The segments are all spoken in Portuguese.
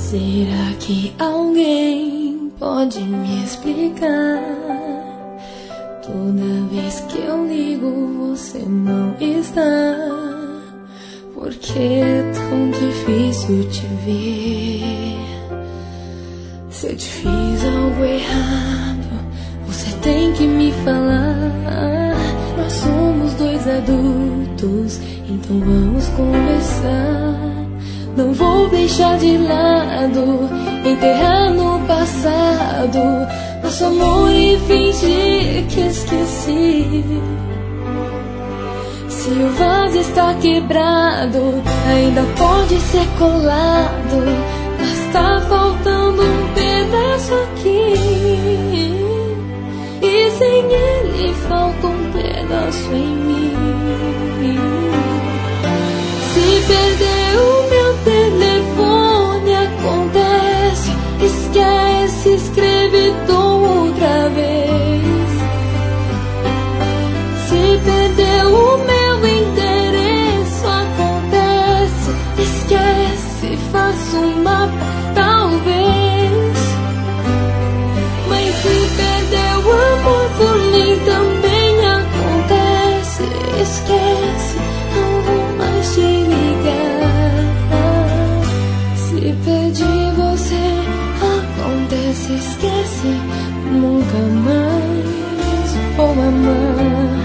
Será que alguém pode me explicar? Toda vez que eu ligo você não está. Por que é tão difícil te ver? Se eu te fiz algo errado, você tem que me falar. Nós somos dois adultos, então vamos conversar. Não vou deixar de lado, enterrar no passado nosso amor e fingir que esqueci. Se o vaso está quebrado, ainda pode ser colado, mas tá faltando um pedaço aqui. E sem ele falta um pedaço em mim. Se perder o meu telefone acontece, esquece, escreve outra vez. Se perder o meu endereço acontece, esquece, faço um mapa, talvez. Mas se perder o amor por mim também acontece, esquece, não vou mais te ligar. Se perdi você acontece, esquece, nunca mais vou amar.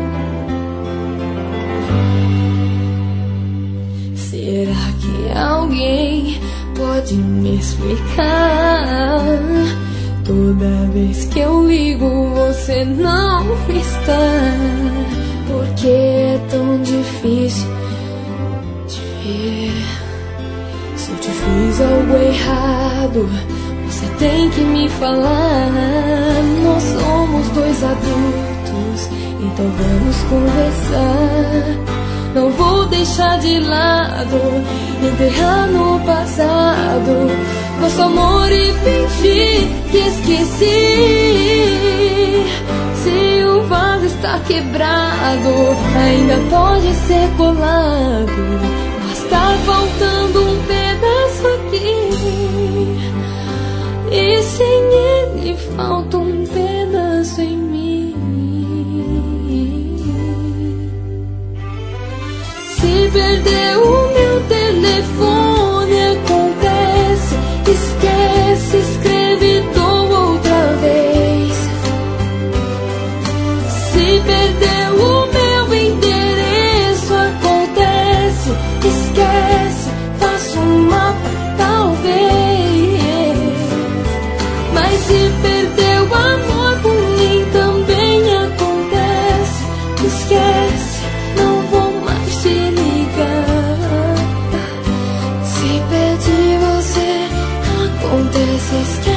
Será que alguém pode me explicar? Toda vez que eu ligo você não está. Por que é tão difícil te ver? Se eu te fiz algo errado, você tem que me falar. Nós somos dois adultos, então vamos conversar. Não vou deixar de lado, enterrar no passado nosso amor e fingir que esqueci. Se o vaso está quebrado, ainda pode ser colado, mas tá faltando um pedaço aqui. E sem ele falta um pedaço em mim. Se perder o meu telefone acontece, esquece, escreve outra vez. Se perder o meu endereço acontece, esquece, faço um mapa, talvez. Mas se perder o amor por mim também acontece, esquece, não vou mais te ligar. Se perdi você acontece, esquece.